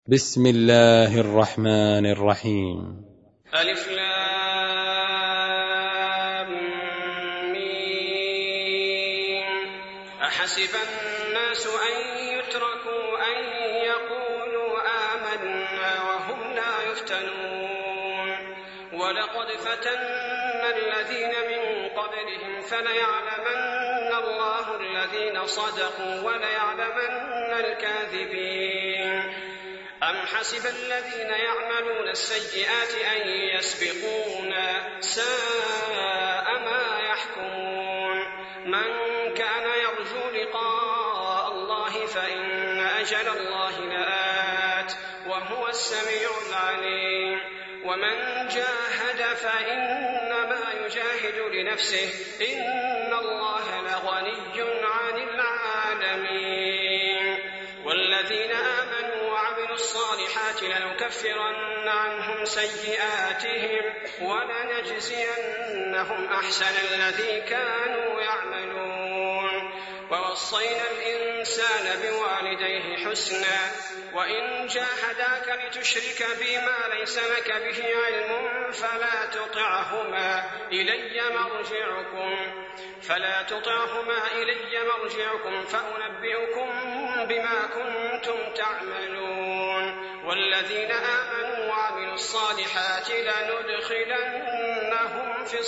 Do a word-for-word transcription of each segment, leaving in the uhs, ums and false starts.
بسم الله الرحمن الرحيم. ألف لام ميم. أحسب الناس أن يتركوا أن يقولوا آمنا وهم لا يفتنون ولقد فتنا الذين من قبلهم فليعلمن الله الذين صدقوا وليعلمن الكاذبين. أم حسب الذين يعملون السيئات أن يسبقونا ساء ما يحكمون. من كان يرجو لقاء الله فإن أجل الله لآت وهو السميع العليم. ومن جاهد فإنما يجاهد لنفسه إن الله لغني عن العالمين. والذين آمنوا وعملوا الصالحات لنكفرن عنهم سيئاتهم ولنجزينهم أحسن الذي كانوا يعملون. ووصينا الإنسان بوالديه حسنا وإن جاهداك لتشرك بي ما ليس لك به علم فلا تطعهما إلي مرجعكم فلا تطعهما إلي مرجعكم فأنبئكم بما كنتم تعملون. والذين آمنوا وعملوا الصالحات لندخلنهم في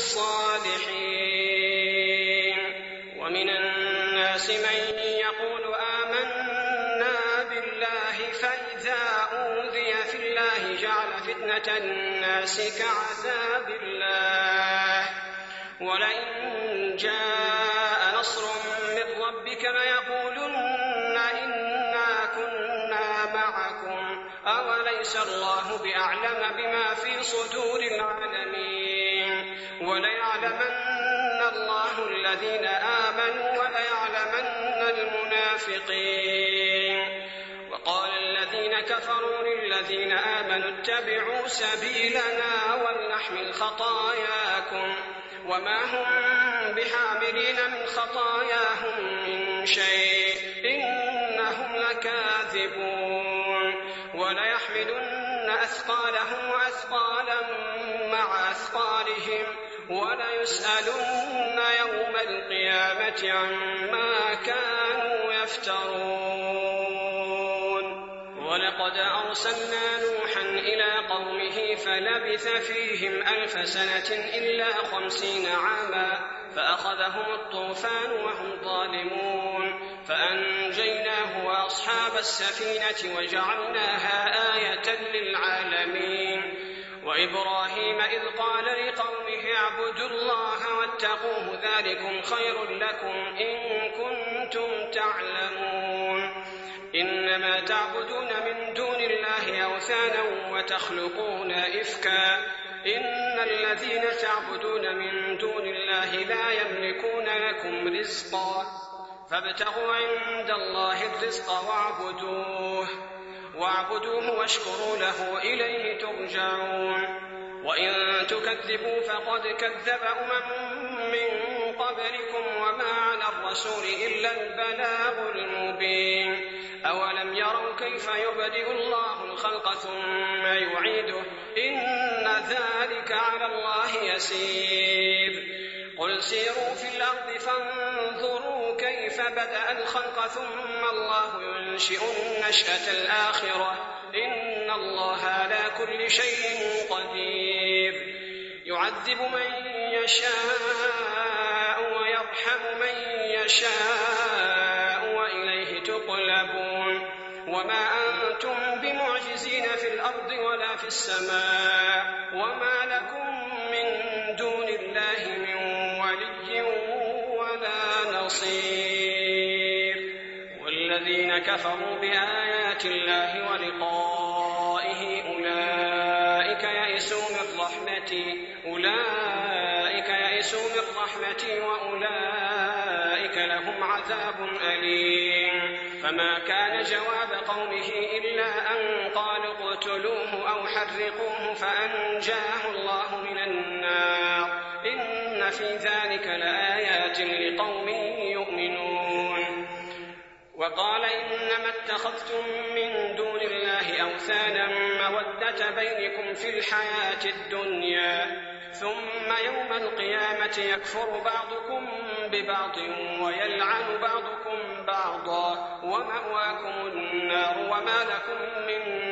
الصالحين. ومن الناس من يقول آمنا بالله فإذا أوذي في الله جعل فتنة الناس كعذاب الله ولئن جاء نصر من ربك ليقولن إنا كنا معكم أوليس الله بأعلم بما في صدور العالمين. وليعلمن الله الذين آمنوا وليعلمن المنافقين. وقال الذين كفروا للذين آمنوا اتبعوا سبيلنا ولنحمل خطاياكم وما هم بحاملين من خطاياهم من شيء إنهم لكاذبون. وليحملن أثقالهم وأثقالا مع أثقالهم وليسألن يوم القيامة عما كانوا يفترون. ولقد أرسلنا نوحا إلى قومه فلبث فيهم ألف سنة إلا خمسين عاما فأخذهم الطوفان وهم ظالمون فأنجيناه وأصحاب السفينة وجعلناها آية للعالمين. وإبراهيم إذ قال لقومه اعبدوا الله واتقوه ذلكم خير لكم إن كنتم تعلمون. إنما تعبدون من دون الله أوثانا وتخلقون إفكا إن الذين تعبدون من دون الله لا يملكون لكم رزقا فابتغوا عند الله الرزق واعبدوه واعبدوه واشكروا له إليه ترجعون. وإن تكذبوا فقد كذب أمم من قبلكم وما على الرسول إلا البلاغ المبين. أولم يروا كيف يبدئ الله الخلق ثم يعيده إن ذلك على الله يسير. قل سيروا في الأرض فانظروا كيف بدأ الخلق ثم الله ينشئ النشأة الآخرة إن الله على كل شيء قدير. يعذب من يشاء ويرحم من يشاء وإليه تقلبون. وما أنتم بمعجزين في الأرض ولا في السماء وما لكم من دون الله من ولي ولا نصير. والذين كفروا بآيات الله ولقائه أولئك يئسوا من رحمتي أولئك يئسوا من رحمتي وأولئك لهم عذاب أليم. فما كان جواب قومه إلا أن قالوا اقتلوه أو حرقوه فأنجاه الله من النار إن في ذلك لآيات لقوم يؤمنون. وقال إنما اتخذتم من دون الله أوثانا مودة بينكم في الحياة الدنيا ثم يوم القيامة يكفر بعضكم ببعض ويلعن بعضكم بعضا ومأواكم النار وما لكم من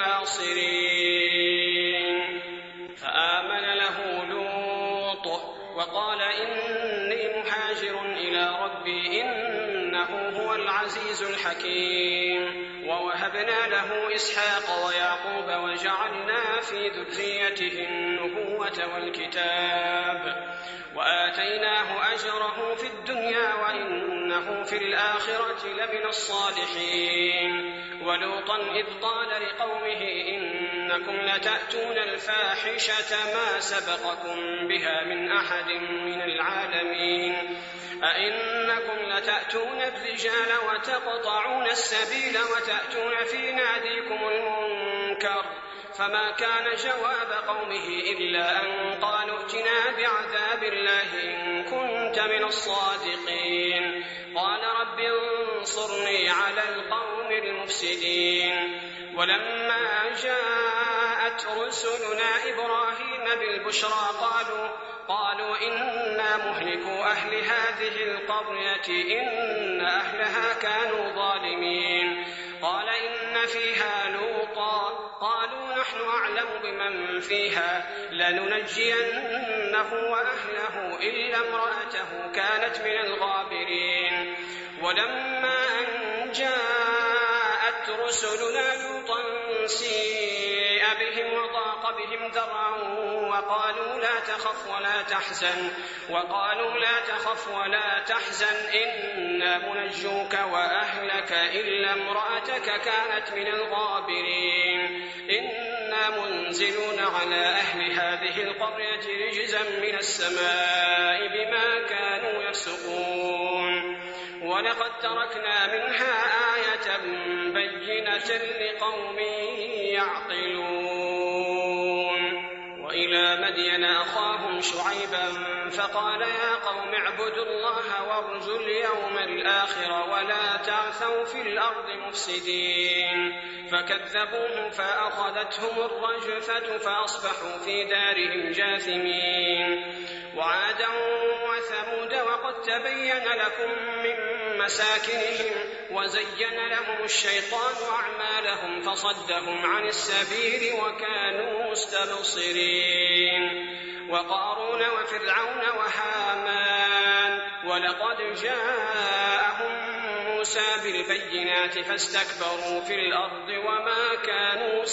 ناصرين. فآمن له لوط وقال إني مهاجر إلى ربي إنه هو العزيز الحكيم. ووهبنا له إسحاق ويعقوب وجعلنا في ذريته النبوة والكتاب وآتيناه أجره في الدنيا وإنه في الآخرة لمن الصالحين. ولوطا إذ قال لقومه إنكم لتأتون الفاحشة ما سبقكم بها من أحد من العالمين أئنكم لتأتون الرجال وتقطعون السبيل وتأتون في ناديكم المنكر. فما كان جواب قومه إلا أن قالوا ائتنا بعذاب الله إن كنت من الصادقين. قال رب انصرني على القوم المفسدين. ولما جاءت رسلنا إبراهيم بالبشرى قالوا قالوا إنا مهلكو أهل هذه القرية إن أهلها كانوا ظالمين. قال إن فيها لوطا قالوا نحن أعلم بمن فيها لننجينه وأهله إلا امرأته كانت من الغابرين. ولما أن جاءت رسلنا لوطا سيء بهم وضاق بهم ذرعا وقالوا لا تخف ولا تحزن وقالوا لا تخف ولا تحزن إنا منجوك وأهلك إلا امرأتك كانت من الغابرين. إنا منزلون على أهل هذه القرية رجزا من السماء بما كانوا يفسقون. ولقد تركنا منها آية بينة لقوم يعقلون. وإلى مدين أخاهم شعيبا فقال يا قوم اعبدوا الله وارجوا اليوم الآخر ولا تعثوا في الأرض مفسدين. فكذبوه فأخذتهم الرجفة فأصبحوا في دارهم جاثمين. وعادا وثمود وقد تبين لكم من مساكنهم وزين لهم الشيطان أعمالهم فصدهم عن السبيل وكانوا مستبصرين. وقارون وفرعون وهامان ولقد جاءهم موسى بالبينات فاستكبروا في الأرض وما كانوا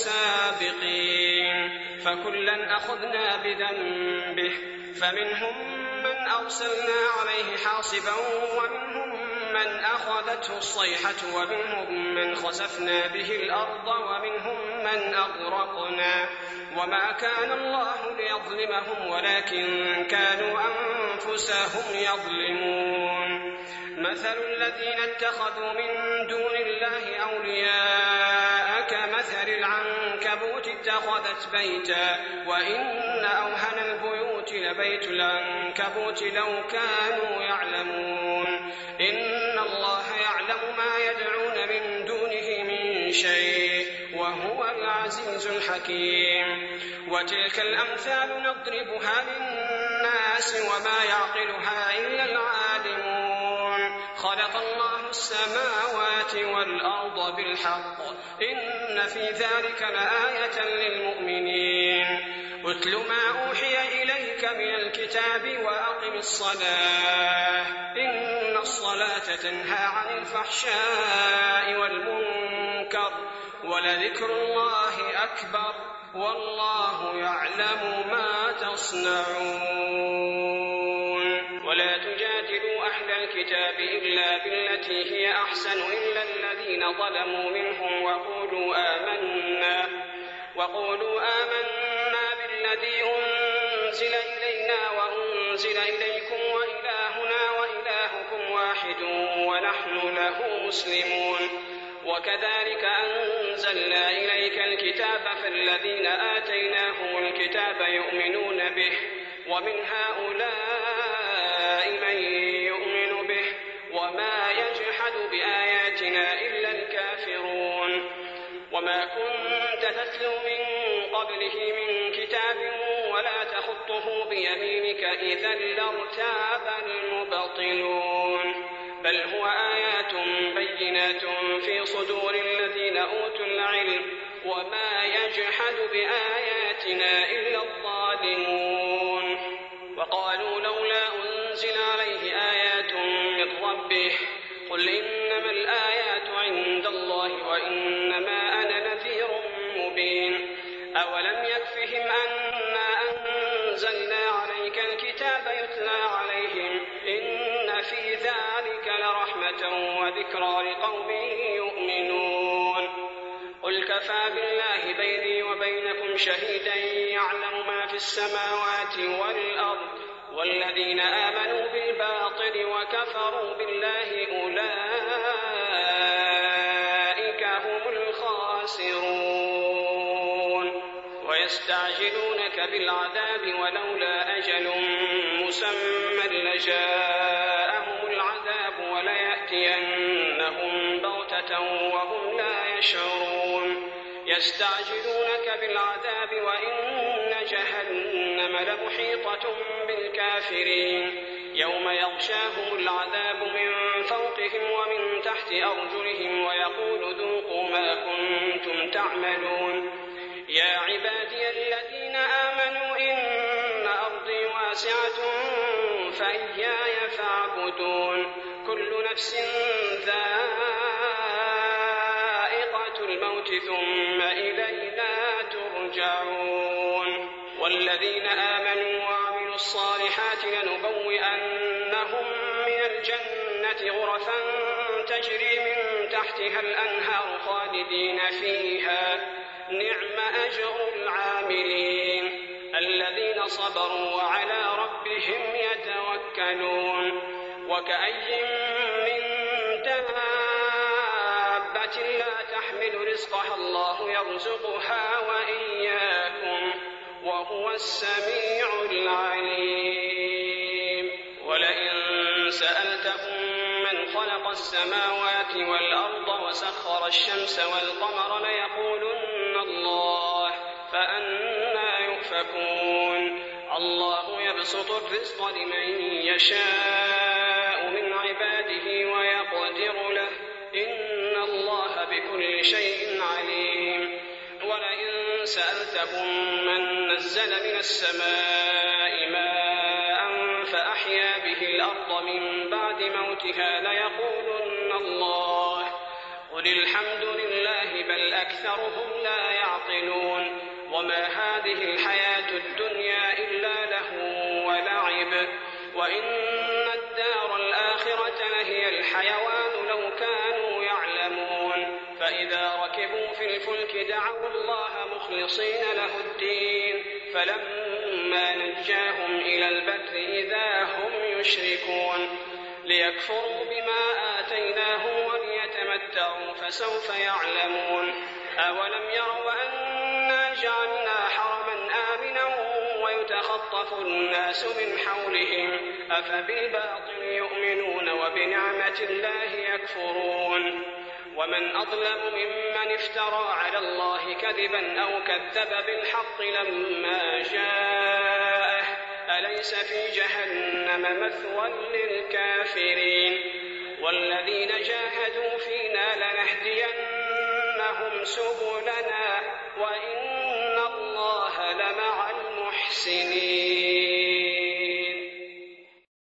سابقين. فكلا أخذنا بذنبه فمنهم من أرسلنا عليه حاصبا ومنهم من أخذته الصيحة ومنهم من خسفنا به الأرض ومنهم من أغرقنا. وما كان الله ليظلمهم ولكن كانوا أنفسهم يظلمون. مثل الذين اتخذوا من دون الله أولياء كمثل العنكبوت اتخذت بيتا وإن أوهن البيوت لبيت العنكبوت لو كانوا يعلمون. إن الله يعلم ما يدعون من دونه من شيء وهو العزيز الحكيم. وتلك الأمثال نضربها للناس وما يعقلها إلا العالمون. خلق الله السماوات والأرض بالحق إن في ذلك لآية للمؤمنين. اتل ما أوحي إليك من الكتاب وأقم الصلاة إن الصلاة تنهى عن الفحشاء والمنكر ولذكر الله أكبر والله يعلم ما تصنعون. ولا تجادلوا أهل الكتاب إلا بالتي هي أحسن إلا الذين ظلموا منهم وقولوا آمنا وقولوا آمنا بالذي أنزل إلينا وأنزل إليكم وإلهنا وإلهكم واحد ونحن له مسلمون. وكذلك أنزلنا إليك الكتاب فالذين آتيناهم الكتاب يؤمنون به ومن هؤلاء من يؤمن به وما يجحد بآياتنا إلا وما كنت تتلو من قبله من كتاب ولا تخطه بيمينك إذا لارتاب المبطلون بل هو آيات بينات في صدور الذين أوتوا العلم وما يجحد بآياتنا إلا الظالمون وقالوا لولا أنزل عليه آيات من ربه قل إنما الآيات عند الله وإنما أنا نذير مبين أولم يكفهم أنا أنزلنا عليك الكتاب يتلى عليهم إن في ذلك لرحمة وذكرى لقوم يؤمنون قل كفى بالله بيني وبينكم شهيدا يعلم ما في السماوات والأرض والذين آمنوا بالباطل وكفروا بالله أولئك هم الخاسرون ويستعجلونك بالعذاب ولولا أجل مسمى لجاءهم العذاب وليأتينهم بغتة وهم لا يشعرون يستعجلونك بالعذاب وإن جهنم لمحيطة بالكافرين يوم يغشاهم العذاب من فوقهم ومن تحت أرجلهم ويقول ذوقوا ما كنتم تعملون يا عبادي الذين آمنوا إن أرضي واسعة فإياي فاعبدون كل نفس ذائقة الموت ثم إلينا ترجعون والذين آمنوا وعملوا الصالحات لنبوئنهم من الجنة غرفا تجري من تحتها الأنهار خالدين فيها نعم أجر العاملين الذين صبروا وعلى ربهم يتوكلون وكأي من دابة لا تحمل رزقها الله يرزقها وإياكم وهو السميع العليم ولئن سألتهم من خلق السماوات والأرض وسخر الشمس والقمر ليقولن الله فأنى يؤفكون الله يبسط الرزق لمن يشاء من عباده ويقدر له إن الله بكل شيء عليم ولئن سألتهم من نزل من السماء ماء فأحيا به الأرض من بعد موتها ليقولن الله قل الحمد لله بل أكثرهم لا يعقلون وما هذه الحياة الدنيا إلا لهو ولعب وإن الدار الآخرة لهي الحيوان لو كانوا يعلمون فإذا ركبوا في الفلك دعوا الله مخلصين له الدين فلما نجاهم إلى البر إذا هم يشركون ليكفروا بما آتيناهم وليتمتعوا فسوف يعلمون أولم يروا أنا جعلنا حرما آمنا ويتخطف الناس من حولهم أفبالباطل يؤمنون وبنعمة الله يكفرون ومن أظلم ممن افترى على الله كذبا أو كذب بالحق لما جاءه أليس في جهنم مثوى للكافرين والذين جاهدوا فينا لنهدينهم سبلنا وإن الله لمع المحسنين